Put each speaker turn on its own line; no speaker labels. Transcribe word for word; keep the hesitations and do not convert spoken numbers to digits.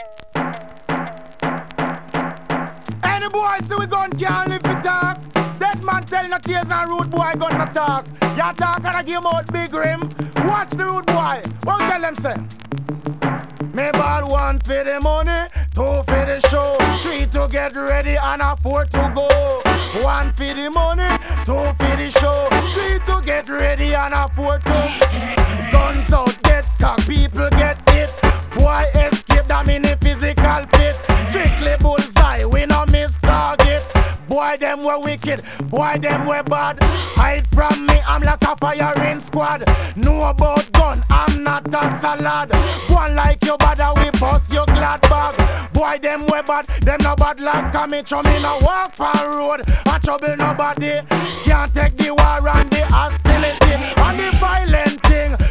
Any boy see we gun can't live to talk. Dead man tell no tears and rude boy gonna talk. Ya talk and I give him out big rim. Watch the rude boy. What tell them say? Me ball one for the money, two for the show, three to get ready and a four to go. One for the money, two for the show, three to get ready and a four to guns out, get cock, people get hit. Boy escape that mini physical fit. Strictly bullseye, we no miss target. Boy them were wicked, boy them were bad. Hide from me, I'm like a firing squad. Know about gun, I'm not a salad. One like your bad, we bust your glad bag. Boy them were bad, them no bad like coming from me no walk on road. I trouble nobody, can't take the war and the hostility and the violent thing.